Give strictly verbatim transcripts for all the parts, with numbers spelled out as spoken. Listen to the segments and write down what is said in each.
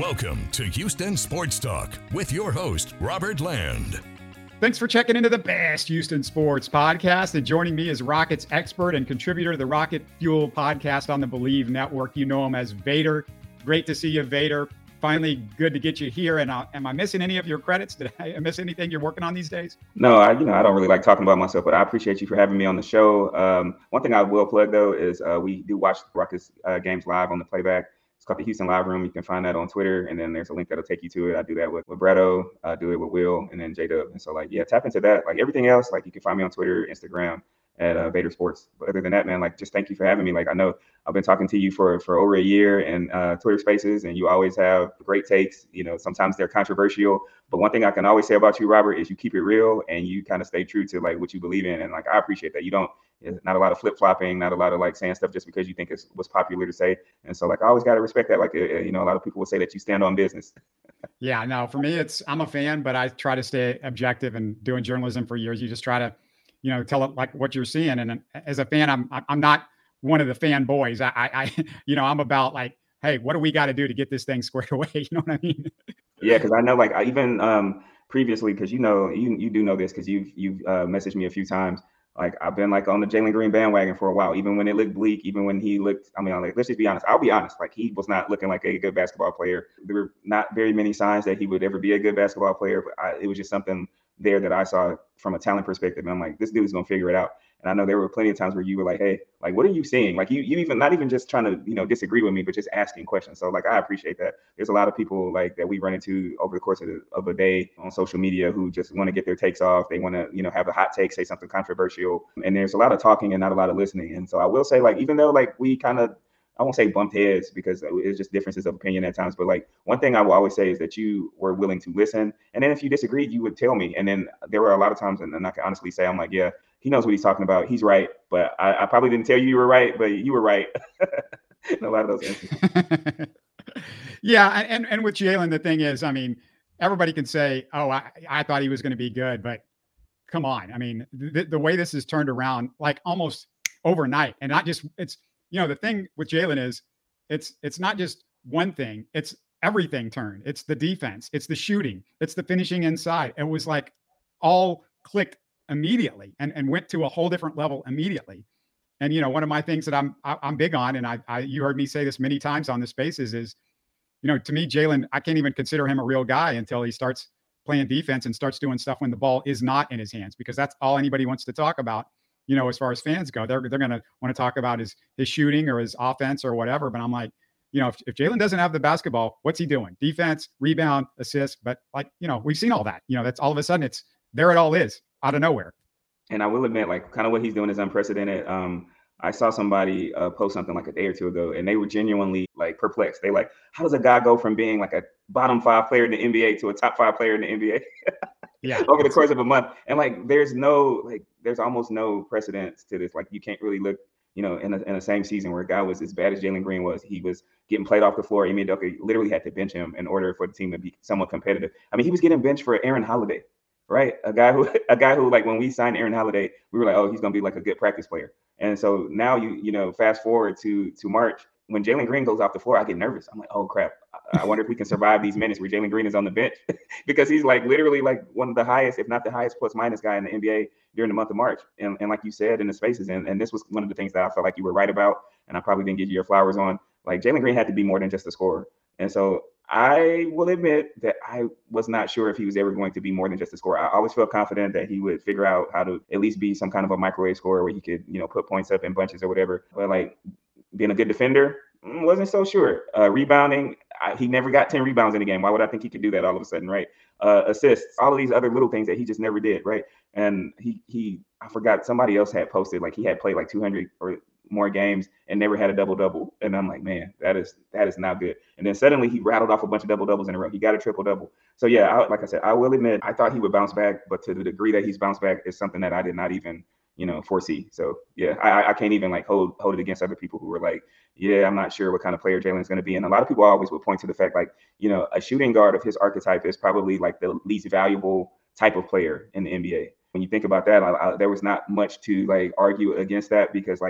Welcome to Houston Sports Talk with your host, Robert Land. Thanks for checking into the best Houston sports podcast. And joining me is Rockets expert and contributor to the Rocket Fuel podcast on the Believe Network. You know him as Vader. Great to see you, Vader. Finally, good to get you here. And uh, am I missing any of your credits? Did I miss anything you're working on these days? No, I, you know, I don't really like talking about myself, but I appreciate you for having me on the show. Um, one thing I will plug, though, is uh, we do watch Rockets uh, games live on the playback. It's called the Houston Live Room. You can find that on Twitter, and then there's a link that'll take you to it. I do that with, with Bretto, I do it with Will, and then J-Dub. And so, like, yeah, tap into that. Like everything else, like you can find me on Twitter, Instagram, at uh, Vader Sports. But other than that, man, like just thank you for having me. Like I know I've been talking to you for for over a year in uh, Twitter Spaces, and you always have great takes. You know, sometimes they're controversial, but one thing I can always say about you, Robert, is you keep it real and you kind of stay true to like what you believe in. And like I appreciate that. You don't. Not a lot of flip flopping, not a lot of like saying stuff just because you think it's what's popular to say. And so like I always got to respect that. Like, uh, you know, a lot of people will say that you stand on business. Yeah, no, for me, it's I'm a fan, but I try to stay objective. And doing journalism for years, you just try to, you know, tell it like what you're seeing. And as a fan, I'm I'm not one of the fanboys. I, I, you know, I'm about like, hey, what do we got to do to get this thing squared away? You know what I mean? Yeah, because I know like I even um, previously, because you know, you you do know this because you've you've uh, messaged me a few times. Like I've been like on the Jalen Green bandwagon for a while, even when it looked bleak, even when he looked, I mean, like, let's just be honest. I'll be honest. Like he was not looking like a good basketball player. There were not very many signs that he would ever be a good basketball player, but I, it was just something there that I saw from a talent perspective. And I'm like, this dude's going to figure it out. And I know there were plenty of times where you were like, hey, like, what are you seeing? Like you, you even not even just trying to, you know, disagree with me, but just asking questions. So like, I appreciate that. There's a lot of people like that we run into over the course of, the, of a day on social media who just want to get their takes off. They want to, you know, have a hot take, say something controversial. And there's a lot of talking and not a lot of listening. And so I will say like, even though like we kind of, I won't say bumped heads because it's just differences of opinion at times. But like one thing I will always say is that you were willing to listen. And then if you disagreed, you would tell me. And then there were a lot of times, and I can honestly say, I'm like, yeah, he knows what he's talking about. He's right. But I, I probably didn't tell you you were right, but you were right. In a lot of those instances. Yeah. And, and with Jalen, the thing is, I mean, everybody can say, oh, I, I thought he was going to be good, but come on. I mean, the, the way this is turned around, like almost overnight, and not just it's, you know, the thing with Jalen is it's it's not just one thing. It's everything turned. It's the defense. It's the shooting. It's the finishing inside. It was like all clicked immediately and, and went to a whole different level immediately. And, you know, one of my things that I'm I'm big on, and I, I you heard me say this many times on the Spaces is, you know, to me, Jalen, I can't even consider him a real guy until he starts playing defense and starts doing stuff when the ball is not in his hands, because that's all anybody wants to talk about. You know, as far as fans go, they're they're going to want to talk about his his shooting or his offense or whatever. But I'm like, you know, if, if Jalen doesn't have the basketball, what's he doing? Defense, rebound, assist. But like, you know, we've seen all that. You know, that's all of a sudden it's there. It all is out of nowhere. And I will admit, like, kind of what he's doing is unprecedented. Um, I saw somebody uh, post something like a day or two ago, and they were genuinely like perplexed. They like, how does a guy go from being like a bottom five player in the N B A to a top five player in the N B A? Yeah, over the course of a month. And like, there's no, like, there's almost no precedence to this. Like, you can't really look, you know, in, a, in the same season where a guy was as bad as Jalen Green was. He was getting played off the floor. Ime Udoka literally had to bench him in order for the team to be somewhat competitive. I mean, he was getting benched for Aaron Holiday, right? A guy who, a guy who, like, when we signed Aaron Holiday, we were like, oh, he's going to be like a good practice player. And so now you, you know, fast forward to to March, when Jalen Green goes off the floor, I get nervous. I'm like, oh crap. I wonder if we can survive these minutes where Jalen Green is on the bench because he's like literally like one of the highest, if not the highest plus minus guy in the N B A during the month of March. And, and like you said in the Spaces, and, and this was one of the things that I felt like you were right about, and I probably didn't give you your flowers on. Like Jalen Green had to be more than just a scorer. And so I will admit that I was not sure if he was ever going to be more than just a scorer. I always felt confident that he would figure out how to at least be some kind of a microwave scorer where he could, you know, put points up in bunches or whatever. But like being a good defender, wasn't so sure. Uh, rebounding, I, he never got ten rebounds in a game. Why would I think he could do that all of a sudden, right? Uh, assists, all of these other little things that he just never did, right? And he, he, I forgot, somebody else had posted, like he had played like two hundred or more games and never had a double-double. And I'm like, man, that is that is not good. And then suddenly he rattled off a bunch of double-doubles in a row. He got a triple-double. So, yeah, I, like I said, I will admit, I thought he would bounce back, but to the degree that he's bounced back is something that I did not even, you know, foresee. So, yeah, I, I can't even, like, hold hold it against other people who were like, yeah, I'm not sure what kind of player Jalen is going to be. And a lot of people always would point to the fact, like, you know, a shooting guard of his archetype is probably, like, the least valuable type of player in the N B A. When you think about that, I, I, there was not much to, like, argue against that because, like,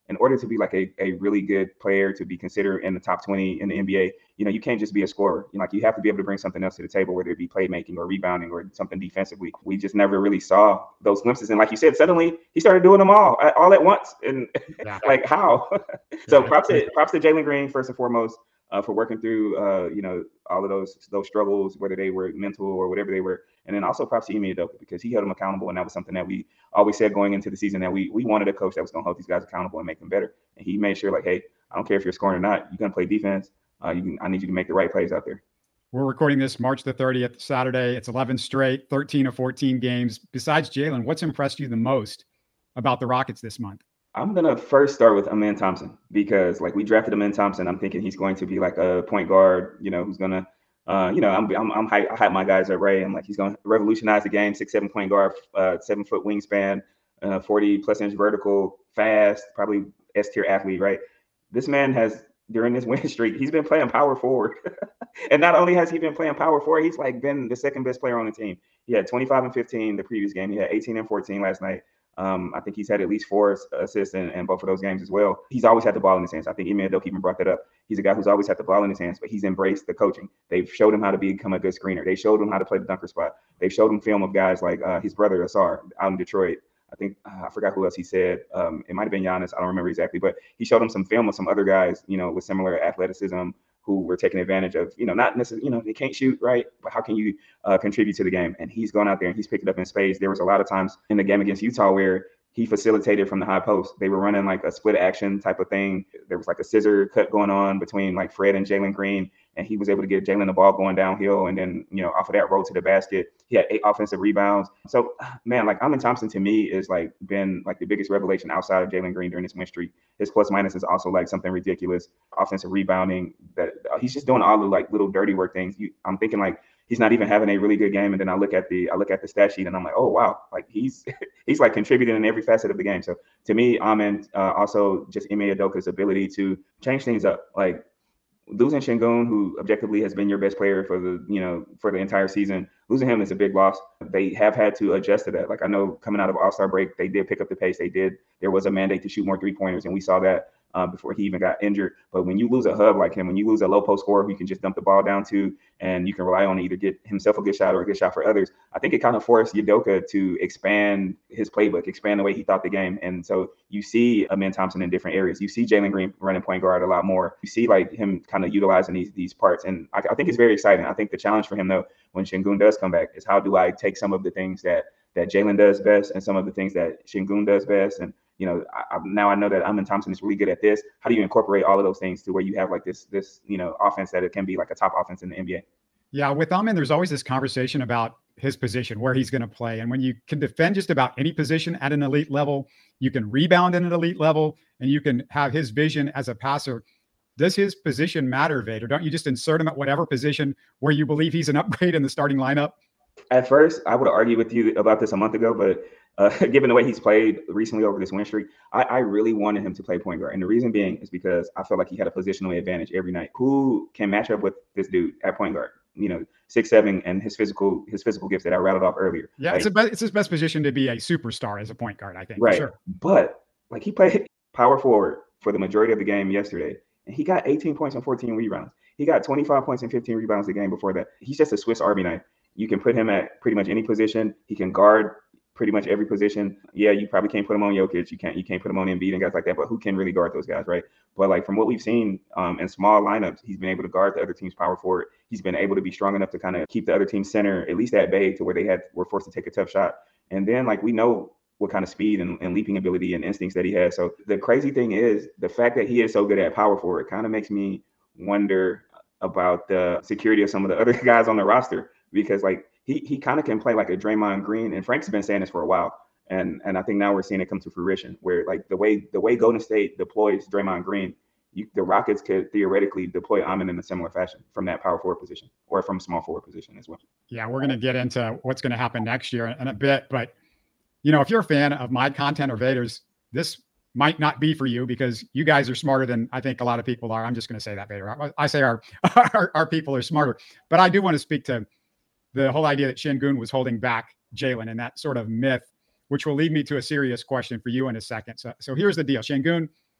in order to be like a, a really good player, to be considered in the top twenty in the N B A, you know, you can't just be a scorer. You know, like you have to be able to bring something else to the table, whether it be playmaking or rebounding or something defensively. We just never really saw those glimpses. And like you said, suddenly he started doing them all, all at once. And yeah. like how? so yeah, props to props to Jalen Green first and foremost uh, for working through, uh, you know, all of those those struggles, whether they were mental or whatever they were. And then also props to Ime Udoka, because he held them accountable, and that was something that we always said going into the season, that we we wanted a coach that was going to hold these guys accountable and make them better. And he made sure, like, hey, I don't care if you're scoring or not, you're going to play defense. Uh, you can, I need you to make the right plays out there. We're recording this March the thirtieth, Saturday. It's eleven straight, thirteen or fourteen games. Besides Jalen, what's impressed you the most about the Rockets this month? I'm going to first start with Amen Thompson, because like we drafted Amen Thompson. I'm thinking he's going to be like a point guard, you know, who's going to, uh, you know, I'm, I'm, I'm hype, I hype my guys up, Ray. I'm like, he's going to revolutionize the game, six, seven point guard, uh, seven foot wingspan, uh, forty plus inch vertical, fast, probably S tier athlete, right? This man has, during this win streak, he's been playing power forward. And not only has he been playing power forward, he's like been the second best player on the team. He had twenty-five and fifteen the previous game. He had eighteen and fourteen last night. Um, I think he's had at least four assists in, in both of those games as well. He's always had the ball in his hands. I think Ime Udoka even brought that up. He's a guy who's always had the ball in his hands, but he's embraced the coaching. They've showed him how to become a good screener. They showed him how to play the dunker spot. They've showed him film of guys like uh, his brother Asar out in Detroit. I think uh, I forgot who else he said. Um, it might have been Giannis. I don't remember exactly, but he showed him some film of some other guys, you know, with similar athleticism, who were taking advantage of, you know, not necessarily, you know, they can't shoot, right? But how can you uh, contribute to the game? And he's gone out there and he's picked it up in spades. There was a lot of times in the game against Utah where he facilitated from the high post. They were running like a split action type of thing. There was like a scissor cut going on between like Fred and Jalen Green, and he was able to get Jalen the ball going downhill. And then, you know, off of that, roll to the basket. He had eight offensive rebounds. So, man, like Amen Thompson to me is like been like the biggest revelation outside of Jalen Green during this win streak. His plus minus is also like something ridiculous. Offensive rebounding, that uh, he's just doing all the like little dirty work things. You, I'm thinking like, he's not even having a really good game. And then I look at the I look at the stat sheet and I'm like, oh, wow, like he's he's like contributing in every facet of the game. So to me, Amen, uh, also just Ime Udoka's ability to change things up. Like losing Sengun, who objectively has been your best player for the, you know, for the entire season, losing him is a big loss. They have had to adjust to that. Like I know coming out of All-Star break, they did pick up the pace. They did. There was a mandate to shoot more three pointers, and we saw that Uh, before he even got injured. But when you lose a hub like him, when you lose a low post scorer who you can just dump the ball down to, and you can rely on to either get himself a good shot or a good shot for others, I think it kind of forced Udoka to expand his playbook, expand the way he thought the game. And so you see Amen Thompson in different areas. You see Jalen Green running point guard a lot more. You see like him kind of utilizing these these parts. And I, I think it's very exciting. I think the challenge for him though, when Sengun does come back, is how do I take some of the things that that Jalen does best and some of the things that Sengun does best, and you know, I, I, now I know that Amen Thompson is really good at this. How do you incorporate all of those things to where you have like this, this, you know, offense that it can be like a top offense in the N B A? Yeah, with Amen, there's always this conversation about his position, where he's going to play. And when you can defend just about any position at an elite level, you can rebound at an elite level, and you can have his vision as a passer. Does his position matter, Vader? Don't you just insert him at whatever position where you believe he's an upgrade in the starting lineup? At first, I would argue with you about this a month ago, but uh, given the way he's played recently over this win streak, I, I really wanted him to play point guard. And the reason being is because I felt like he had a positional advantage every night. Who can match up with this dude at point guard? You know, six seven, and his physical his physical gifts that I rattled off earlier. Yeah, like, it's, a be- it's his best position to be a superstar as a point guard, I think. Right. Sure. But like he played power forward for the majority of the game yesterday, and he got eighteen points and fourteen rebounds. He got twenty-five points and fifteen rebounds the game before that. He's just a Swiss Army knife. You can put him at pretty much any position. He can guard pretty much every position. Yeah, you probably can't put him on Jokic. You can't you can't put him on Embiid and guys like that. But who can really guard those guys, right? But like from what we've seen um, in small lineups, he's been able to guard the other team's power forward. He's been able to be strong enough to kind of keep the other team's center at least at bay to where they had were forced to take a tough shot. And then like we know what kind of speed and, and leaping ability and instincts that he has. So the crazy thing is the fact that he is so good at power forward kind of makes me wonder about the security of some of the other guys on the roster, because like he he kind of can play like a Draymond Green, and Frank's been saying this for a while. And and I think now we're seeing it come to fruition, where like the way the way Golden State deploys Draymond Green, you, the Rockets could theoretically deploy Amen in a similar fashion from that power forward position or from small forward position as well. Yeah, we're going to get into what's going to happen next year in a bit. But, you know, if you're a fan of my content or Vader's, this might not be for you because you guys are smarter than I think a lot of people are. I'm just going to say that, Vader. I, I say our, our our people are smarter. But I do want to speak to the whole idea that Sengun was holding back Jalen and that sort of myth, which will lead me to a serious question for you in a second. So, so here's the deal. Sengun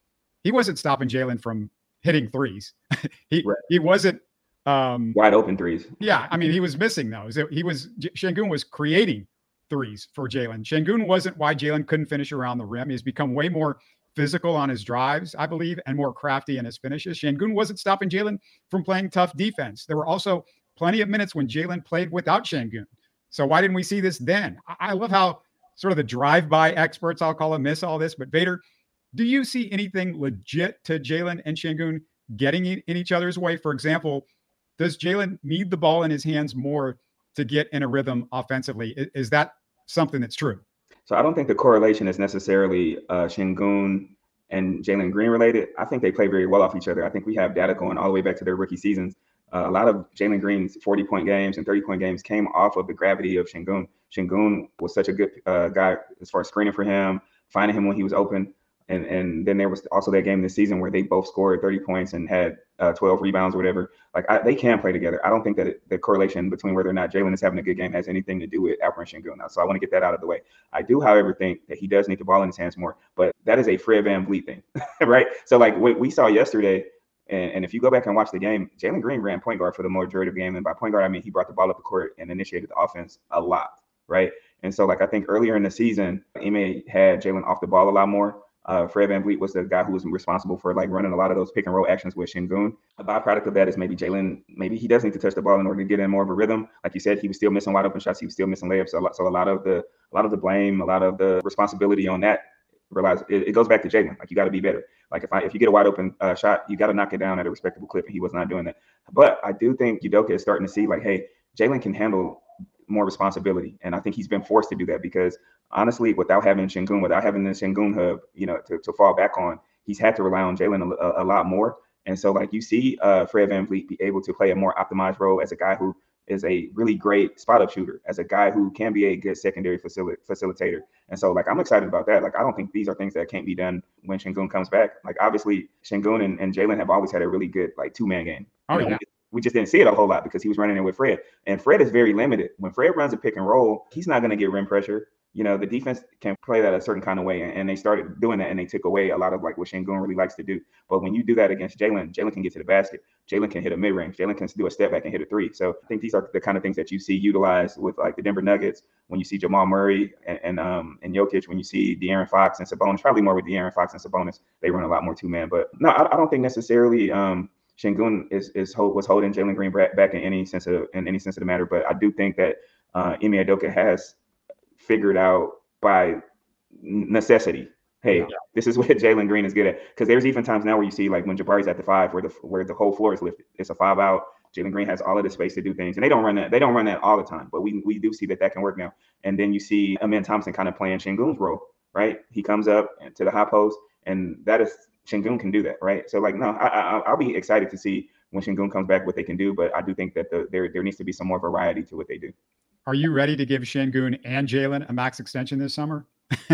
he wasn't stopping Jalen from hitting threes. he Right. he wasn't um, wide open threes. Yeah, I mean, he was missing those. He was Şengün was creating threes for Jalen. Şengün wasn't why Jalen couldn't finish around the rim. He's become way more physical on his drives, I believe, and more crafty in his finishes. Şengün wasn't stopping Jalen from playing tough defense. There were also plenty of minutes when Jalen played without Şengün. So why didn't we see this then? I love how sort of the drive-by experts, I'll call them, miss all this. But Vader, do you see anything legit to Jalen and Şengün getting in each other's way? For example, does Jalen need the ball in his hands more to get in a rhythm offensively? Is that something that's true? So I don't think the correlation is necessarily uh, Şengün and Jalen Green related. I think they play very well off each other. I think we have data going all the way back to their rookie seasons. Uh, a lot of Jalen Green's forty-point games and thirty-point games came off of the gravity of Şengün. Şengün was such a good uh, guy as far as screening for him, finding him when he was open. And and then there was also that game this season where they both scored thirty points and had uh, twelve rebounds or whatever. Like I, they can play together. I don't think that it, the correlation between whether or not Jalen is having a good game has anything to do with Alperen Şengün now. So I want to get that out of the way. I do, however, think that he does need the ball in his hands more, but that is a Fred VanVleet thing, right? So like what we saw yesterday, and, and if you go back and watch the game, Jalen Green ran point guard for the majority of the game. And by point guard, I mean he brought the ball up the court and initiated the offense a lot, right? And so like I think earlier in the season, Ime had Jalen off the ball a lot more. Uh, Fred VanVleet was the guy who was responsible for like running a lot of those pick and roll actions with Şengün. A byproduct of that is maybe Jalen, maybe he does need to touch the ball in order to get in more of a rhythm. Like you said, he was still missing wide open shots. He was still missing layups. So a lot, so a lot of the, a lot of the blame, a lot of the responsibility on that, realize it, it goes back to Jalen. Like you got to be better. Like if I, if you get a wide open uh, shot, you got to knock it down at a respectable clip, and he was not doing that. But I do think Udoka is starting to see like, hey, Jalen can handle more responsibility. And I think he's been forced to do that because honestly, without having Şengün, without having the Şengün hub, you know, to, to fall back on, he's had to rely on Jalen a, a, a lot more. And so like you see uh, Fred VanVleet be able to play a more optimized role as a guy who is a really great spot up shooter, as a guy who can be a good secondary facil- facilitator. And so like, I'm excited about that. Like, I don't think these are things that can't be done when Şengün comes back. Like obviously Şengün and, and Jalen have always had a really good like two man game. Oh, you know, yeah. We just didn't see it a whole lot because he was running it with Fred. And Fred is very limited. When Fred runs a pick and roll, he's not going to get rim pressure. You know, the defense can play that a certain kind of way. And, and they started doing that and they took away a lot of like what Şengün really likes to do. But when you do that against Jalen, Jalen can get to the basket. Jalen can hit a mid-range. Jalen can do a step back and hit a three. So I think these are the kind of things that you see utilized with like the Denver Nuggets, when you see Jamal Murray and, and um and Jokic, when you see De'Aaron Fox and Sabonis, probably more with De'Aaron Fox and Sabonis, they run a lot more two-man. But no, I, I don't think necessarily um Şengün is is was holding Jalen Green back in any sense of in any sense of the matter, but I do think that uh, Ime Udoka has figured out by necessity, hey, yeah. this is what Jalen Green is good at. Because there's even times now where you see like when Jabari's at the five, where the where the whole floor is lifted, it's a five out. Jalen Green has all of the space to do things, and they don't run that. They don't run that all the time, but we we do see that that can work now. And then you see Amen Thompson kind of playing Şengün's role, right? He comes up to the high post, and that is. Şengün can do that, right? So, like, no, I, I, I'll be excited to see when Şengün comes back what they can do, but I do think that the, there there needs to be some more variety to what they do. Are you ready to give Şengün and Jalen a max extension this summer?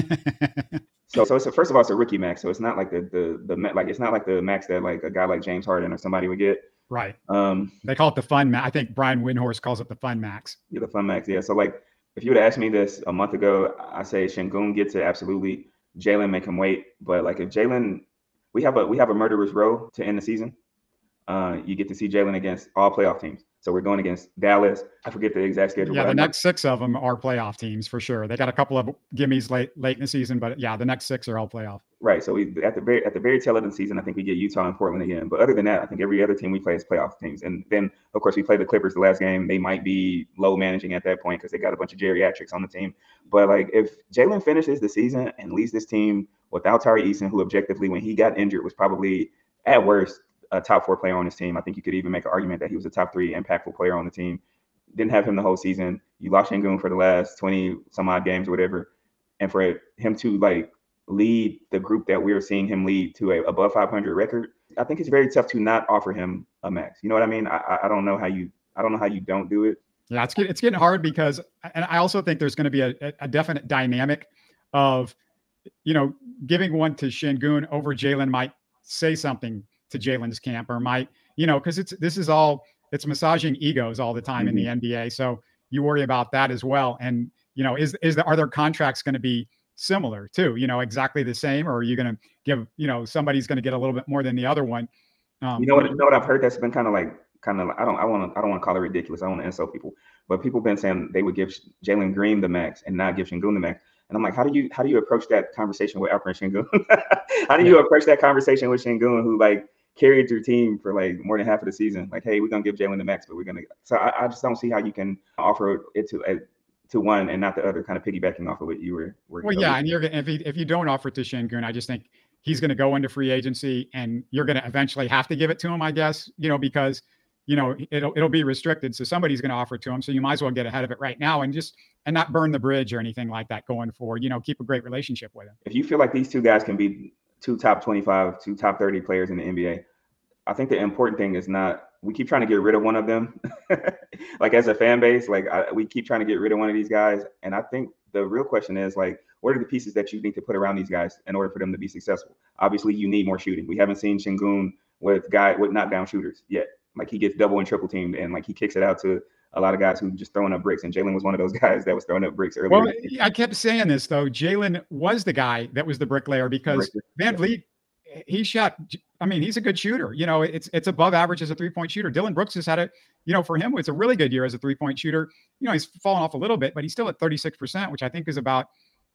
so, so it's a, first of all, it's a rookie max, so it's not like the the the like it's not like the max that like a guy like James Harden or somebody would get. Right. Um, they call it the fun max. I think Brian Windhorst calls it the fun max. Yeah, the fun max. Yeah. So, like, if you would ask me this a month ago, I say Şengün gets it absolutely. Jalen make him wait, but like if Jalen We have a we have a murderer's row to end the season. Uh, you get to see Jalen against all playoff teams. So we're going against Dallas. I forget the exact schedule. Yeah, the next six of them are playoff teams for sure. They got a couple of gimmies late late in the season, but yeah, the next six are all playoff. Right. So we at the very at the very tail end of the season, I think we get Utah and Portland again. But other than that, I think every other team we play is playoff teams. And then of course we play the Clippers the last game. They might be low managing at that point because they got a bunch of geriatrics on the team. But like if Jalen finishes the season and leads this team without Tari Eason, who objectively when he got injured was probably at worst a top four player on his team. I think you could even make an argument that he was a top three impactful player on the team. Didn't have him the whole season. You lost Şengün for the last twenty some odd games or whatever. And for him to like lead the group that we are seeing him lead to a above five hundred record, I think it's very tough to not offer him a max. You know what I mean? I, I don't know how you, I don't know how you don't do it. Yeah, it's, it's getting hard because, and I also think there's going to be a, a definite dynamic of, you know, giving one to Şengün over Jalen might say something to Jalen's camp or might, you know, because it's this is all it's massaging egos all the time mm-hmm. in the N B A. So you worry about that as well. And, you know, is is the, are their contracts going to be similar too, you know, exactly the same, or are you going to give, you know, somebody's going to get a little bit more than the other one? Um, you know what? You know what I've heard that's been kind of like, kind of. Like, I don't. I want to. I don't want to call it ridiculous. I don't want to insult people, but people have been saying they would give Jalen Green the max and not give Şengün the max. And I'm like, how do you how do you approach that conversation with Alperen Şengün? How do you yeah. approach that conversation with Şengün, who like carried your team for like more than half of the season? Like, hey, we're gonna give Jalen the max, but we're gonna. So I, I just don't see how you can offer it to a, to one and not the other, kind of piggybacking off of what you were. were well, yeah, and you're if you, if you don't offer it to Şengün, I just think he's going to go into free agency, and you're going to eventually have to give it to him, I guess, you know, because, you know, it'll, it'll be restricted. So somebody's going to offer it to him. So you might as well get ahead of it right now and just, and not burn the bridge or anything like that going forward, you know, keep a great relationship with him. If you feel like these two guys can be two top twenty-five, two top thirty players in the N B A, I think the important thing is not, we keep trying to get rid of one of them. Like as a fan base, like I, we keep trying to get rid of one of these guys. And I think the real question is like, what are the pieces that you need to put around these guys in order for them to be successful? Obviously, you need more shooting. We haven't seen Şengün with guy with knockdown shooters yet. Like he gets double and triple teamed, and like he kicks it out to a lot of guys who just throwing up bricks. And Jalen was one of those guys that was throwing up bricks earlier. Well, I kept saying this though. Jalen was the guy that was the bricklayer because Van Vliet, he shot. I mean, he's a good shooter. You know, it's it's above average as a three point shooter. Dillon Brooks has had a, you know, for him, it's a really good year as a three point shooter. You know, he's fallen off a little bit, but he's still at thirty-six percent, which I think is about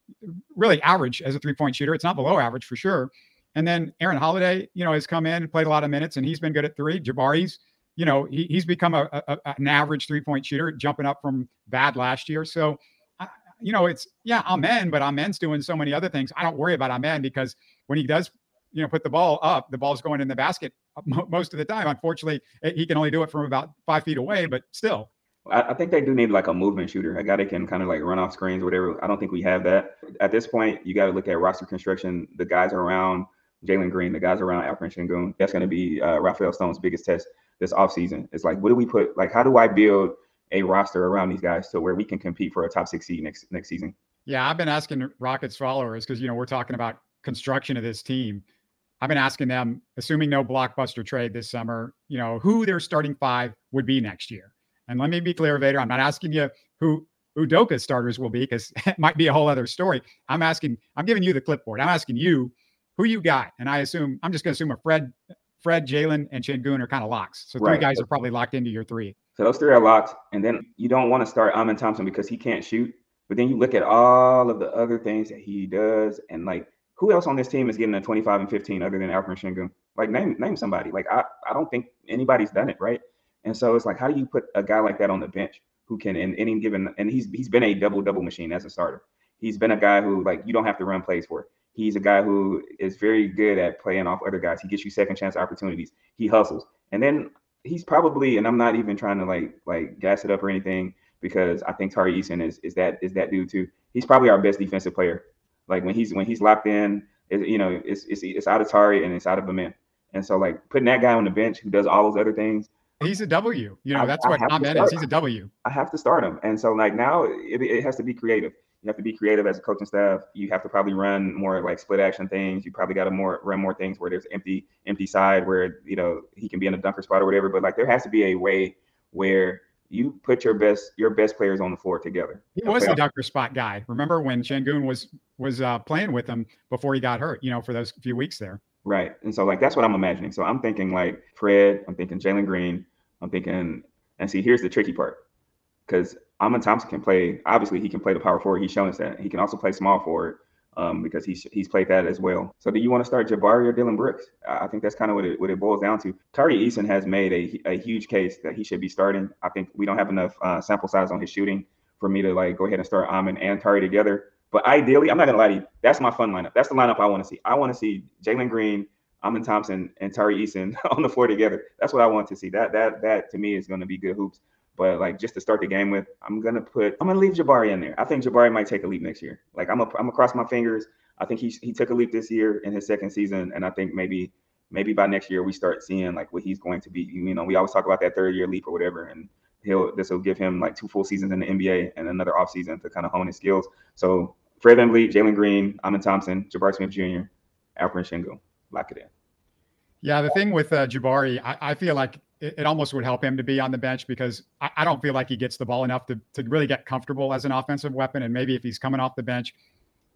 really average as a three point shooter. It's not below average for sure. And then Aaron Holiday, you know, has come in and played a lot of minutes, and he's been good at three. Jabari's, you know, he, he's become a, a, an average three point shooter, jumping up from bad last year. So, I, you know, it's, yeah, Amen, but Amen's doing so many other things. I don't worry about Amen because when he does, you know, put the ball up, the ball's going in the basket most of the time. Unfortunately, he can only do it from about five feet away, but still. I think they do need like a movement shooter, a guy that can kind of like run off screens or whatever. I don't think we have that. At this point, you got to look at roster construction. The guys around Jalen Green, the guys around Alperen Şengün, that's going to be uh, Rafael Stone's biggest test this offseason. It's like, what do we put, like, how do I build a roster around these guys so where we can compete for a top six seed next next season? Yeah, I've been asking Rockets followers because, you know, we're talking about construction of this team. I've been asking them, assuming no blockbuster trade this summer, you know, who their starting five would be next year. And let me be clear, Vader, I'm not asking you who Udoka's starters will be because it might be a whole other story. I'm asking, I'm giving you the clipboard. I'm asking you who you got. And I assume, I'm just going to assume a Fred, Fred, Jalen, and Şengün are kind of locks. So three right. guys are probably locked into your three. So those three are locked. And then you don't want to start Amen Thompson because he can't shoot. But then you look at all of the other things that he does. And like, who else on this team is getting a twenty-five and fifteen other than Alperen Şengün? Like name, name somebody. Like, I, I don't think anybody's done it, right? And so it's like, how do you put a guy like that on the bench who can, in any given, and he's he's been a double-double machine as a starter. He's been a guy who, like, you don't have to run plays for. He's a guy who is very good at playing off other guys. He gets you second chance opportunities. He hustles. And then he's probably, and I'm not even trying to, like, like gas it up or anything because I think Tari Eason is is that is that dude too. He's probably our best defensive player. Like, when he's when he's locked in, it, you know, it's, it's, it's out of Tari and it's out of Amen. And so, like, putting that guy on the bench who does all those other things, he's a W. You know, I, that's I what Amen is. He's a W. I have to start him. And so, like, now it, it has to be creative. You have to be creative as a coaching staff. You have to probably run more like split action things. You probably got to more run more things where there's empty, empty side where, you know, he can be in a dunker spot or whatever. But like, there has to be a way where you put your best, your best players on the floor together. He was the dunker spot guy. Remember when Şengün was, was uh, playing with him before he got hurt, you know, for those few weeks there. Right. And so, like, that's what I'm imagining. So I'm thinking like Fred, I'm thinking Jalen Green, I'm thinking, and see, here's the tricky part. Because Amen Thompson can play, obviously he can play the power forward. He's shown us that. He can also play small forward um, because he's he's played that as well. So do you want to start Jabari or Dillon Brooks? I think that's kind of what it what it boils down to. Tari Eason has made a, a huge case that he should be starting. I think we don't have enough uh, sample size on his shooting for me to like go ahead and start Amen and Tari together. But ideally, I'm not gonna lie to you, that's my fun lineup. That's the lineup I want to see. I want to see Jalen Green, Amen Thompson, and Tari Eason on the floor together. That's what I want to see. That that that to me is going to be good hoops. But like, just to start the game with, I'm gonna put I'm gonna leave Jabari in there. I think Jabari might take a leap next year. Like, I'm a, I'm gonna cross my fingers. I think he he took a leap this year in his second season, and I think maybe maybe by next year we start seeing like what he's going to be. You know, we always talk about that third year leap or whatever, and he'll this will give him like two full seasons in the N B A and another off season to kind of hone his skills. So Fred VanVleet, Jalen Green, Amen Thompson, Jabari Smith Junior, Alperen Şengün, lock it in. Yeah, the thing with uh, Jabari, I, I feel like it, it almost would help him to be on the bench because I, I don't feel like he gets the ball enough to, to really get comfortable as an offensive weapon. And maybe if he's coming off the bench,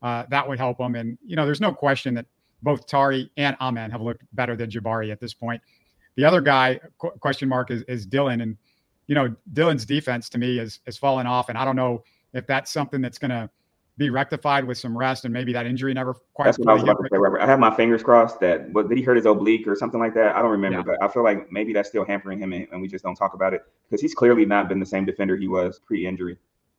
uh, that would help them. And, you know, there's no question that both Tari and Amen have looked better than Jabari at this point. The other guy, qu- question mark, is, is Dillon. And, you know, Dillon's defense to me is, is fallen off. And I don't know if that's something that's going to be rectified with some rest, and maybe that injury never quite. That's what I was about to say, Robert. I have my fingers crossed that, what, did he hurt his oblique or something like that? I don't remember, yeah. But I feel like maybe that's still hampering him, and, and we just don't talk about it because he's clearly not been the same defender he was pre-injury.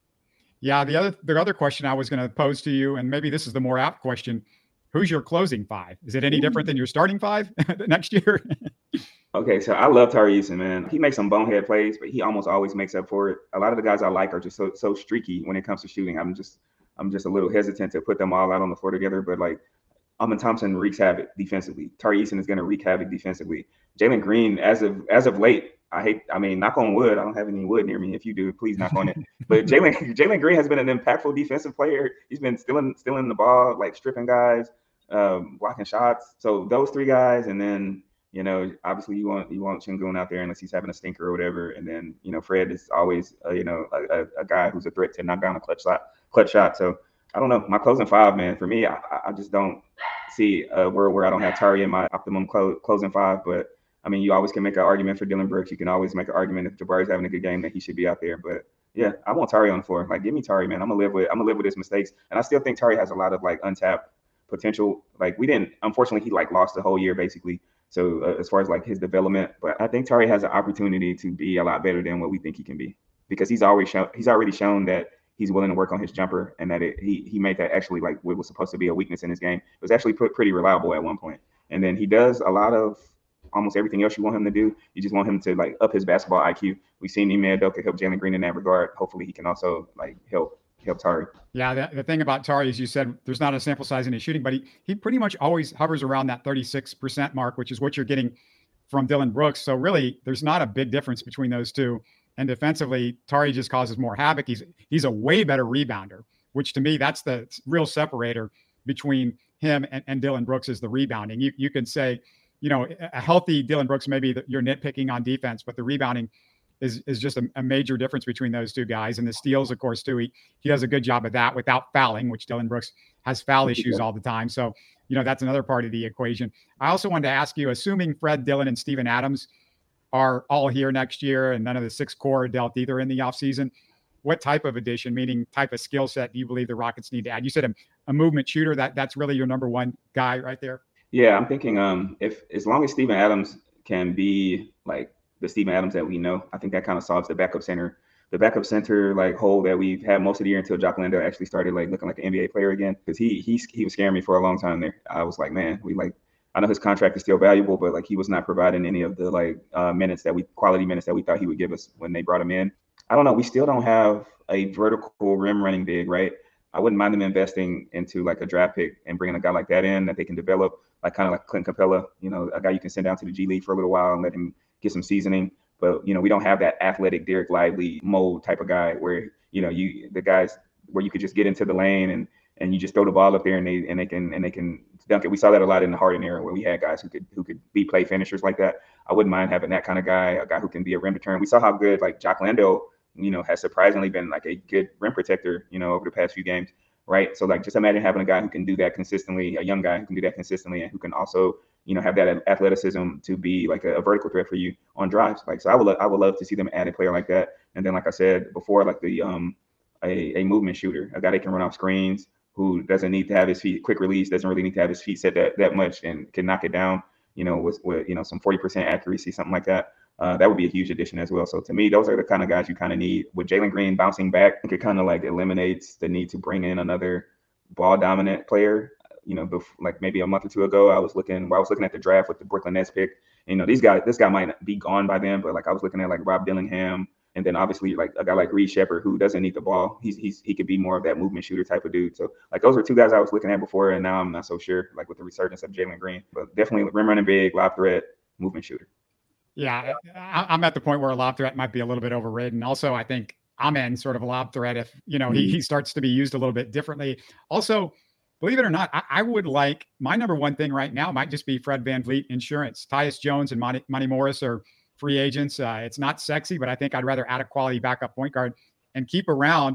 Yeah. The other, the other question I was going to pose to you, and maybe this is the more apt question: who's your closing five? Is it any different than your starting five next year? Okay, so I love Tari Eason, man. He makes some bonehead plays, but he almost always makes up for it. A lot of the guys I like are just so so streaky when it comes to shooting. I'm just I'm just a little hesitant to put them all out on the floor together, but like Amen Thompson wreaks havoc defensively. Tari Eason is going to wreak havoc defensively. Jalen Green, as of as of late, I hate. I mean, knock on wood. I don't have any wood near me. If you do, please knock on it. But Jalen Jalen Green has been an impactful defensive player. He's been stealing stealing the ball, like stripping guys, um, blocking shots. So those three guys, and then. You know, obviously you want you want Sengun out there unless he's having a stinker or whatever, and then you know Fred is always uh, you know a, a guy who's a threat to knock down a clutch shot. Clutch shot. So I don't know. My closing five, man. For me, I, I just don't see a world where I don't have Tari in my optimum clo- closing five. But I mean, you always can make an argument for Dillon Brooks. You can always make an argument if Jabari's having a good game that he should be out there. But yeah, I want Tari on the floor. Like, give me Tari, man. I'm gonna live with I'm gonna live with his mistakes, and I still think Tari has a lot of like untapped potential. Like we didn't, unfortunately, he like lost the whole year basically. So uh, as far as like his development, but I think Tari has an opportunity to be a lot better than what we think he can be, because he's always shown he's already shown that he's willing to work on his jumper, and that it, he he made that actually like what was supposed to be a weakness in his game. It was actually put pretty reliable at one point. And then he does a lot of almost everything else you want him to do. You just want him to like up his basketball I Q. We've seen Ime Udoka help Jalen Green in that regard. Hopefully he can also like help help Tari. Yeah, the, the thing about Tari is, you said there's not a sample size in his shooting, but he he pretty much always hovers around that thirty-six percent mark, which is what you're getting from Dillon Brooks. So really, there's not a big difference between those two. And defensively, Tari just causes more havoc. He's he's a way better rebounder, which to me, that's the real separator between him and, and Dillon Brooks, is the rebounding. You you can say, you know, a healthy Dillon Brooks, maybe the, you're nitpicking on defense, but the rebounding is is just a, a major difference between those two guys. And the steals, of course, too, he, he does a good job of that without fouling, which Dillon Brooks has foul issues all the time. So, you know, that's another part of the equation. I also wanted to ask you, assuming Fred Dillon and Steven Adams are all here next year and none of the six core are dealt either in the offseason, what type of addition, meaning type of skill set, do you believe the Rockets need to add? You said a, a movement shooter. That that's really your number one guy right there. Yeah, I'm thinking um, if as long as Steven Adams can be like the Steven Adams that we know, I think that kind of solves the backup center, the backup center like hole that we've had most of the year until Jock Landale actually started like looking like an N B A player again. Because he he he was scaring me for a long time there. I was like, man, we like I know his contract is still valuable, but like he was not providing any of the like uh, minutes that we quality minutes that we thought he would give us when they brought him in. I don't know. We still don't have a vertical rim running big, right? I wouldn't mind them investing into like a draft pick and bringing a guy like that in that they can develop, like kind of like Clint Capella, you know, a guy you can send down to the G League for a little while and let him get some seasoning. But, you know, we don't have that athletic Derek Lively mold type of guy where, you know, you the guys where you could just get into the lane and and you just throw the ball up there and they and they can and they can dunk it. We saw that a lot in the Harden era where we had guys who could who could be play finishers like that. I wouldn't mind having that kind of guy, a guy who can be a rim return. We saw how good like Jock Landale, you know, has surprisingly been like a good rim protector, you know, over the past few games. Right. So like just imagine having a guy who can do that consistently, a young guy who can do that consistently and who can also, you know, have that athleticism to be like a, a vertical threat for you on drives. Like, so I would, lo- I would love to see them add a player like that. And then, like I said before, like the, um, a, a movement shooter, a guy that can run off screens, who doesn't need to have his feet quick release, doesn't really need to have his feet set that, that much and can knock it down, you know, with, with, you know, some forty percent accuracy, something like that. Uh, that would be a huge addition as well. So to me, those are the kind of guys you kind of need. With Jalen Green bouncing back, it kind of like eliminates the need to bring in another ball dominant player. You know, bef- like maybe a month or two ago, I was looking, well, I was looking at the draft with the Brooklyn Nets pick. You know, these guys, this guy might be gone by then, but like I was looking at like Rob Dillingham, and then obviously like a guy like Reed Shepherd who doesn't need the ball. He's he's he could be more of that movement shooter type of dude. So like those are two guys I was looking at before, and now I'm not so sure like with the resurgence of Jalen Green, but definitely rim running big, lob threat, movement shooter. Yeah, I'm at the point where a lob threat might be a little bit overrated, and also I think Amen sort of a lob threat if you know he he starts to be used a little bit differently. Also, believe it or not, I, I would like my number one thing right now might just be Fred VanVleet insurance. Tyus Jones and Monty, Monty Morris are free agents. Uh, it's not sexy, but I think I'd rather add a quality backup point guard and keep around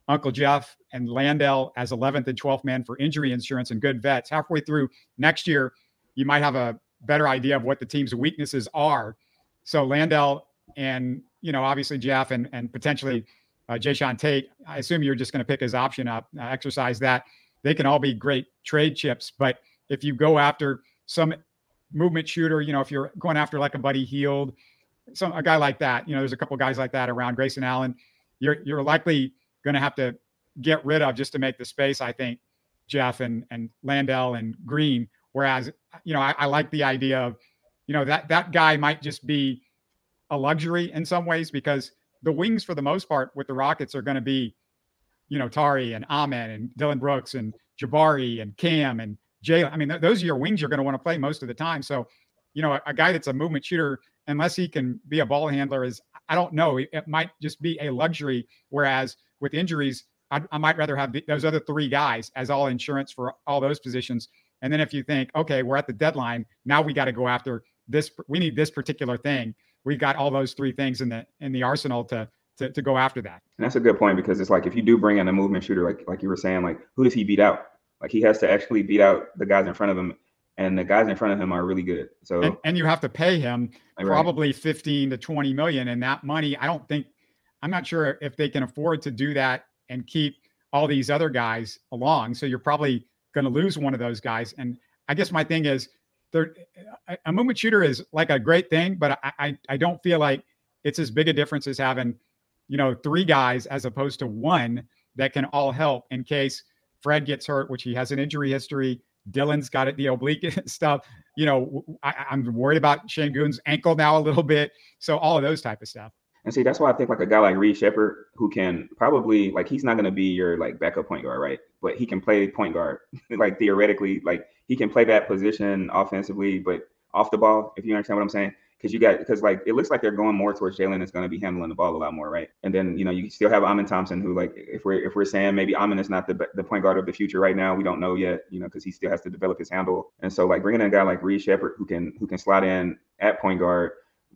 Uncle Jeff and Landell as eleventh and twelfth man for injury insurance and good vets. Halfway through next year, you might have a better idea of what the team's weaknesses are. So Landell and, you know, obviously Jeff and, and potentially uh, Jayshawn Tate, I assume you're just going to pick his option up, uh, exercise that. They can all be great trade chips. But if you go after some movement shooter, you know, if you're going after like a Buddy Hield, some a guy like that, you know, there's a couple guys like that around, Grayson Allen, you're you're likely going to have to get rid of just to make the space, I think, Jeff and and Landell and Green. Whereas, you know, I, I like the idea of, you know, that that guy might just be a luxury in some ways, because the wings for the most part with the Rockets are going to be, you know, Tari and Ahmed and Dylan Brooks and Jabari and Cam and Jalen. I mean, th- those are your wings you're going to want to play most of the time. So, you know, a, a guy that's a movement shooter, unless he can be a ball handler, is, I don't know, it, it might just be a luxury. Whereas with injuries, I, I might rather have the, those other three guys as all insurance for all those positions. And then if you think, okay, we're at the deadline, now we got to go after this, we need this particular thing. We've got all those three things in the in the arsenal to to, to go after that. And that's a good point, because it's like, if you do bring in a movement shooter, like like you were saying, like, who does he beat out? Like, he has to actually beat out the guys in front of him, and the guys in front of him are really good. So and, and you have to pay him right. probably fifteen to twenty million, and that money, I don't think, I'm not sure if they can afford to do that and keep all these other guys along. So you're probably going to lose one of those guys. And I guess my thing is, there, a movement shooter is like a great thing, but I, I I don't feel like it's as big a difference as having, you know, three guys as opposed to one that can all help in case Fred gets hurt, which he has an injury history. Dylan's got it, the oblique stuff. You know, I, I'm worried about Şengün's ankle now a little bit. So all of those type of stuff. And see, that's why I think like a guy like Reed Shepherd, who can probably, like, he's not going to be your like backup point guard, right? But he can play point guard, like theoretically, like he can play that position offensively, but off the ball, if you understand what I'm saying. Because you got, because like it looks like they're going more towards Jalen is going to be handling the ball a lot more, right? And then, you know, you still have Amin Thompson, who, like, if we're if we're saying maybe Amin is not the the point guard of the future right now, we don't know yet, you know, because he still has to develop his handle. And so, like, bringing in a guy like Reed Shepherd, who can who can slot in at point guard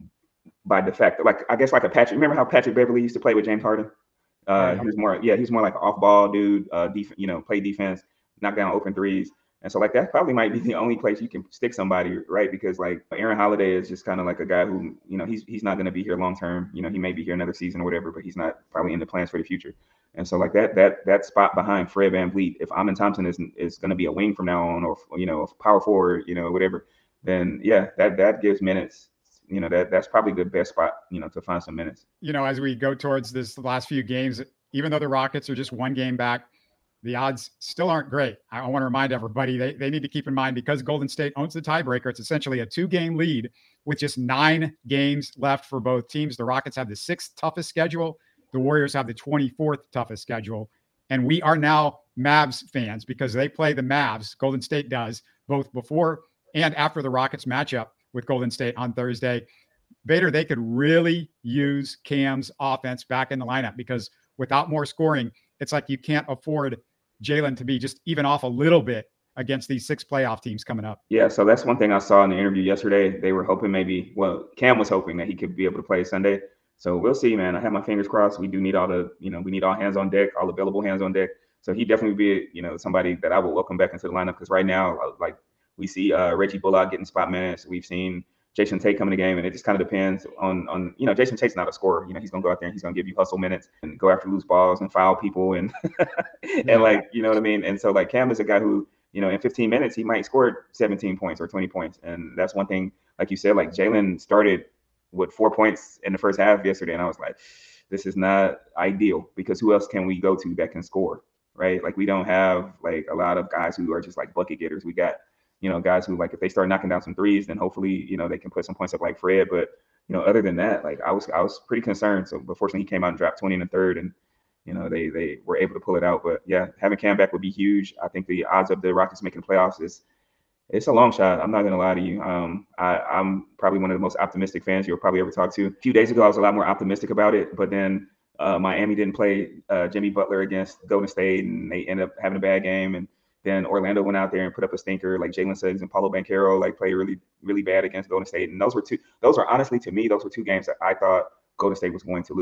by de facto, like, I guess like a Patrick. Remember how Patrick Beverly used to play with James Harden? Uh, he was more, yeah, he's more like an off ball dude, uh, def- you know, play defense, knock down open threes. And so, like, that probably might be the only place you can stick somebody, right? Because, like, Aaron Holiday is just kind of like a guy who, you know, he's he's not going to be here long term. You know, he may be here another season or whatever, but he's not probably in the plans for the future. And so, like, that that that spot behind Fred VanVleet, if Amin Thompson is is going to be a wing from now on, or, you know, a power forward, you know, whatever, then yeah, that that gives minutes. You know, that that's probably the best spot, you know, to find some minutes. You know, as we go towards this last few games, even though the Rockets are just one game back, the odds still aren't great. I want to remind everybody, they, they need to keep in mind, because Golden State owns the tiebreaker, it's essentially a two-game lead with just nine games left for both teams. The Rockets have the sixth toughest schedule. The Warriors have the twenty-fourth toughest schedule. And we are now Mavs fans because they play the Mavs, Golden State does, both before and after the Rockets matchup with Golden State on Thursday. Vader, they could really use Cam's offense back in the lineup, because without more scoring, it's like you can't afford Jalen to be just even off a little bit against these six playoff teams coming up. Yeah, so that's one thing I saw in the interview yesterday. They were hoping maybe, well, Cam was hoping that he could be able to play Sunday. So we'll see, man. I have my fingers crossed. We do need all the, you know, we need all hands on deck, all available hands on deck. So he definitely be, you know, somebody that I would welcome back into the lineup, because right now, like, we see uh, Reggie Bullock getting spot minutes. We've seen Jason Tate coming to the game, and it just kind of depends on, on, you know, Jason Tate's not a scorer. You know, he's going to go out there and he's going to give you hustle minutes and go after loose balls and foul people and, and yeah. like, you know what I mean? And so, like, Cam is a guy who, you know, in fifteen minutes, he might score seventeen points or twenty points. And that's one thing, like you said, like, Jalen started with four points in the first half yesterday. And I was like, this is not ideal, because who else can we go to that can score, right? Like, we don't have, like, a lot of guys who are just, like, bucket getters. We got, you know, guys who, like, if they start knocking down some threes, then hopefully, you know, they can put some points up like Fred. But, you know, other than that, like, I was I was pretty concerned. So, but fortunately, he came out and dropped twenty in the third, and, you know, they they were able to pull it out. But, yeah, having Cam back would be huge. I think the odds of the Rockets making the playoffs is it's a long shot. I'm not going to lie to you. Um, I, I'm probably one of the most optimistic fans you'll probably ever talk to. A few days ago, I was a lot more optimistic about it. But then uh, Miami didn't play uh, Jimmy Butler against Golden State, and they ended up having a bad game. And then Orlando went out there and put up a stinker. Like Jalen Suggs and Paulo Banchero, like, played really, really bad against Golden State. And those were two, those were honestly, to me, those were two games that I thought Golden State was going to lose.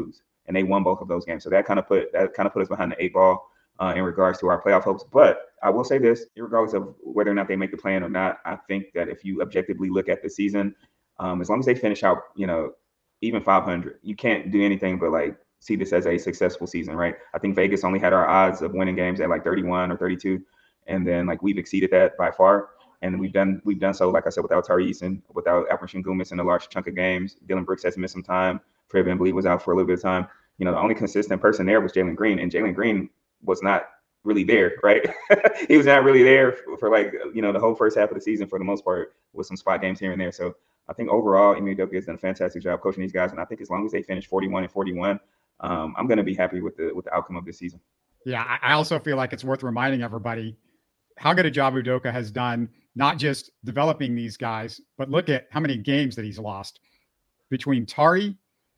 and they won both of those games. So that kind of put that kind of put us behind the eight ball uh, in regards to our playoff hopes. But I will say this, regardless of whether or not they make the plan or not, I think that if you objectively look at the season, um, as long as they finish out, you know, even five hundred, you can't do anything but like see this as a successful season, right? I think Vegas only had our odds of winning games at like thirty-one or thirty-two, and then like we've exceeded that by far. And we've done we've done so, like I said, without Tari Eason, without Alfred Sengun missing a large chunk of games. Dylan Brooks has missed some time. Fred VanVleet was out for a little bit of time. You know, the only consistent person there was Jalen Green, and Jalen Green was not really there, right? He was not really there for, for like, you know, the whole first half of the season for the most part, with some spot games here and there. So I think overall, Ime Udoka has done a fantastic job coaching these guys. And I think as long as they finish forty-one and forty-one, um, I'm going to be happy with the with the outcome of this season. Yeah, I also feel like it's worth reminding everybody how good a job Udoka has done, not just developing these guys, but look at how many games that he's lost between Tari,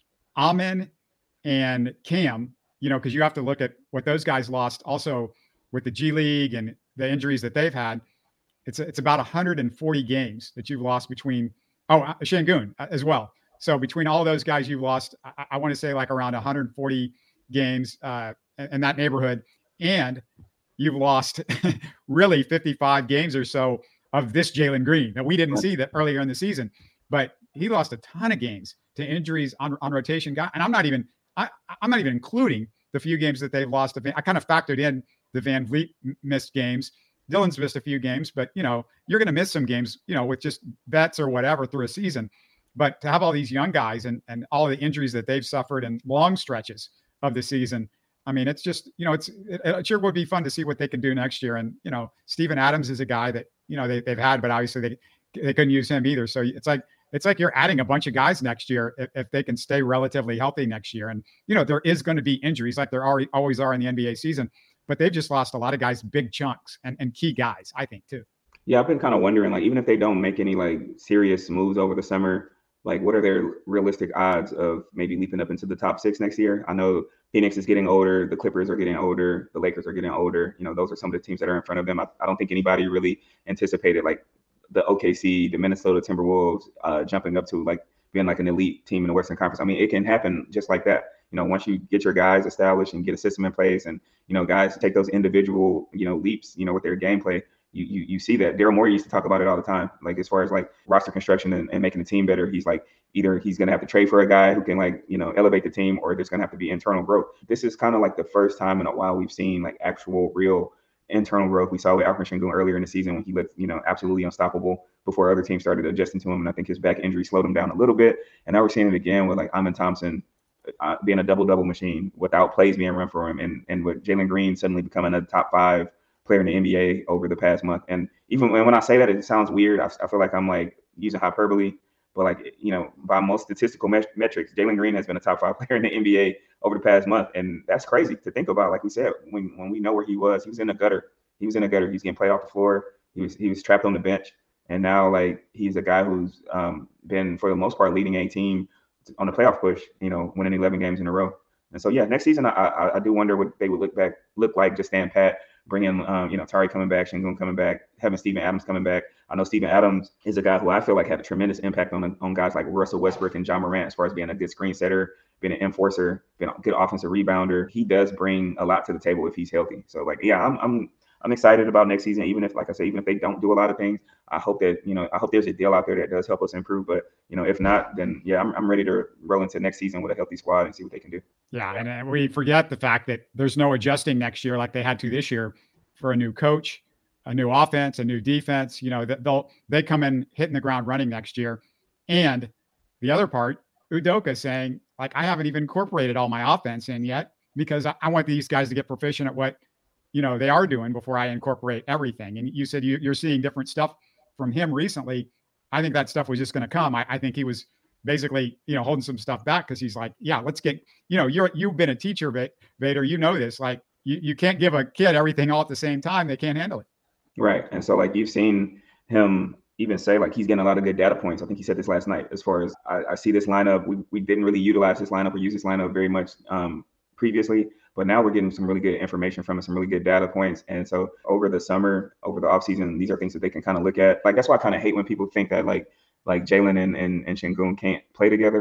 Amen, and Cam, you know, because you have to look at what those guys lost also with the G League and the injuries that they've had. It's it's about one hundred forty games that you've lost between, oh, Sengun as well. So between all those guys you've lost, I, I want to say like around one hundred forty games uh, in that neighborhood. And you've lost really fifty-five games or so of this Jalen Green that we didn't see that earlier in the season, but he lost a ton of games to injuries on, on rotation guy. And I'm not even, I, I'm not even including the few games that they've lost. I kind of factored in the VanVleet missed games. Dylan's missed a few games, but you know, you're going to miss some games, you know, with just bets or whatever through a season. But to have all these young guys and, and all the injuries that they've suffered in long stretches of the season, I mean, it's just, you know, it's, it, it sure would be fun to see what they can do next year. And, you know, Steven Adams is a guy that, you know, they, they've had, but obviously they, they couldn't use him either. So it's like, it's like you're adding a bunch of guys next year if, if they can stay relatively healthy next year. And, you know, there is going to be injuries like there already always are in the N B A season, but they've just lost a lot of guys, big chunks and, and key guys, I think, too. Yeah, I've been kind of wondering, like, even if they don't make any like serious moves over the summer, like what are their realistic odds of maybe leaping up into the top six next year? I know Phoenix is getting older. The Clippers are getting older. The Lakers are getting older. You know, those are some of the teams that are in front of them. I, I don't think anybody really anticipated like the O K C, the Minnesota Timberwolves uh, jumping up to like being like an elite team in the Western Conference. I mean, it can happen just like that. You know, once you get your guys established and get a system in place and, you know, guys take those individual, you know, leaps, you know, with their gameplay, you you you see that. Daryl Morey used to talk about it all the time. Like as far as like roster construction and, and making the team better, he's like, either he's going to have to trade for a guy who can like, you know, elevate the team, or there's going to have to be internal growth. This is kind of like the first time in a while we've seen like actual real internal growth. We saw with Alfred Sengun earlier in the season when he looked, you know, absolutely unstoppable before other teams started adjusting to him. And I think his back injury slowed him down a little bit. And now we're seeing it again with like Amen Thompson uh, being a double-double machine without plays being run for him. And, and with Jalen Green suddenly becoming a top five player in the N B A over the past month. And even when, when I say that, it sounds weird. I, I feel like I'm like using hyperbole. But like, you know, by most statistical met- metrics, Jalen Green has been a top five player in the N B A over the past month. And that's crazy to think about. Like we said, when, when we know where he was, he was in the gutter. He was in the gutter. He's getting played off the floor. He was he was trapped on the bench. And now, like, he's a guy who's um, been, for the most part, leading a team on the playoff push, you know, winning eleven games in a row. And so, yeah, next season, I, I, I do wonder what they would look back look like, just stand pat, bring in, um, you know, Tari coming back, Sengun coming back, having Steven Adams coming back. I know Steven Adams is a guy who I feel like had a tremendous impact on on guys like Russell Westbrook and John Morant as far as being a good screen setter, being an enforcer, being a good offensive rebounder. He does bring a lot to the table if he's healthy. So, like, yeah, I'm I'm I'm excited about next season. Even if, like I said, even if they don't do a lot of things, I hope that, you know, I hope there's a deal out there that does help us improve. But, you know, if not, then, yeah, I'm I'm ready to roll into next season with a healthy squad and see what they can do. Yeah, and uh, we forget the fact that there's no adjusting next year like they had to this year for a new coach, a new offense, a new defense. You know, they'll they come in hitting the ground running next year. And the other part, Udoka saying, like, I haven't even incorporated all my offense in yet because I, I want these guys to get proficient at what, you know, they are doing before I incorporate everything. And you said you, you're seeing different stuff from him recently. I think that stuff was just going to come. I, I think he was basically, you know, holding some stuff back because he's like, yeah, let's get, you know, you're, you've been a teacher, Vader, you know this, like you, you can't give a kid everything all at the same time. They can't handle it. Right. And so like you've seen him even say like he's getting a lot of good data points. I think he said this last night as far as I, I see this lineup. We, we didn't really utilize this lineup or use this lineup very much um, previously. But now we're getting some really good information from it, some really good data points. And so over the summer, over the offseason, these are things that they can kind of look at. Like, that's why I kind of hate when people think that like like Jalen and, and, and Sengun can't play together.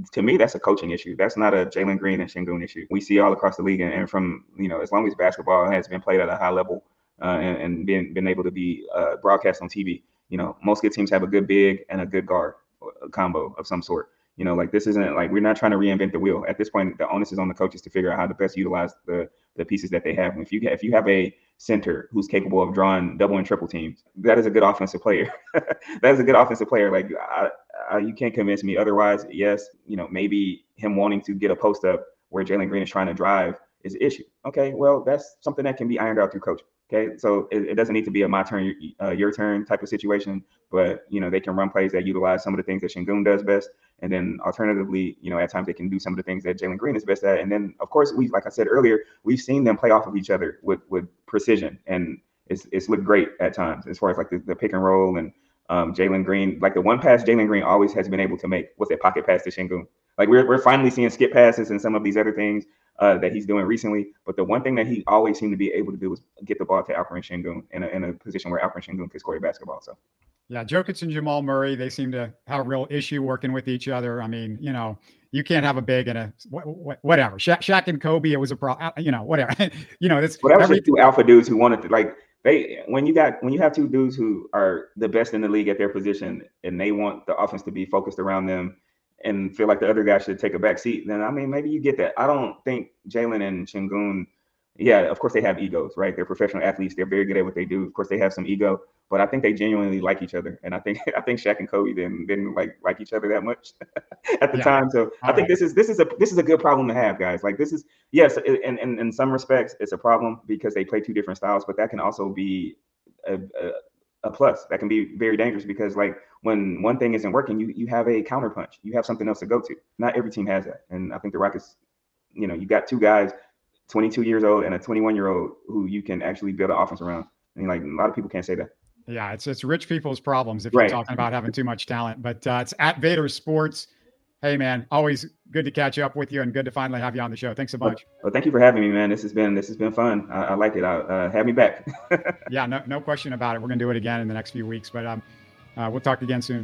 to me, that's a coaching issue. That's not a Jalen Green and Sengun issue. We see all across the league, and, and from, you know, as long as basketball has been played at a high level uh, and, and been, been able to be uh, broadcast on T V, you know, most good teams have a good big and a good guard a combo of some sort. You know, like this isn't like, we're not trying to reinvent the wheel. At this point, the onus is on the coaches to figure out how to best utilize the the pieces that they have. And if you if you have a center who's capable of drawing double and triple teams, that is a good offensive player. That is a good offensive player. Like I, I, you can't convince me otherwise. Yes, you know, maybe him wanting to get a post up where Jalen Green is trying to drive is an issue. Okay, well, that's something that can be ironed out through coaching. Okay, so it, it doesn't need to be a my turn, uh, your turn type of situation, but, you know, they can run plays that utilize some of the things that Sengun does best. And then alternatively, you know, at times they can do some of the things that Jalen Green is best at. And then, of course, we, like I said earlier, we've seen them play off of each other with, with precision. And it's it's looked great at times as far as like the, the pick and roll and um, Jalen Green, like the one pass Jalen Green always has been able to make was that pocket pass to Sengun. Like we're, we're finally seeing skip passes and some of these other things Uh, that he's doing recently. But the one thing that he always seemed to be able to do was get the ball to Alperen Sengun in a, in a position where Alperen Sengun could score basketball. So, yeah, Jokic and Jamal Murray, they seem to have a real issue working with each other. I mean, you know, you can't have a big and a whatever. Shaq, Shaq and Kobe, it was a problem. You know, whatever. you know, it's well, that was every, just two alpha dudes who wanted to like they when you got when you have two dudes who are the best in the league at their position and they want the offense to be focused around them and feel like the other guy should take a back seat, then I mean, maybe you get that. I don't think Jalen and Sengun, yeah, of course they have egos, right? They're professional athletes. They're very good at what they do. Of course they have some ego, but I think they genuinely like each other. And I think I think Shaq and Kobe didn't didn't like like each other that much at the yeah. time. So All I think right. this is this is a this is a good problem to have, guys. Like this is yes, in in, in some respects it's a problem because they play two different styles, but that can also be a, a a plus. That can be very dangerous because like when one thing isn't working, you you have a counterpunch. You have something else to go to. Not every team has that. And I think the Rockets, you know, you got two guys, twenty-two years old and a twenty-one year old who you can actually build an offense around. And like a lot of people can't say that. Yeah, it's it's rich people's problems if you're right. talking about having too much talent. But uh, it's at Vader Sports. Hey man, always good to catch up with you and good to finally have you on the show. Thanks so much. Well, thank you for having me, man. This has been this has been fun. I, I like it. I, uh, have me back. Yeah, no no question about it. We're gonna do it again in the next few weeks, but um, uh, we'll talk again soon.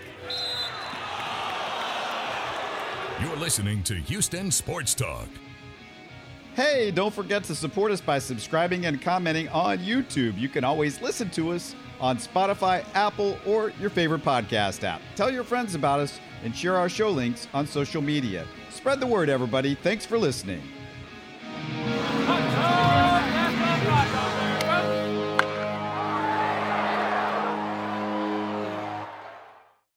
You're listening to Houston Sports Talk. Hey, don't forget to support us by subscribing and commenting on YouTube. You can always listen to us on Spotify, Apple, or your favorite podcast app. Tell your friends about us and share our show links on social media. Spread the word, everybody. Thanks for listening.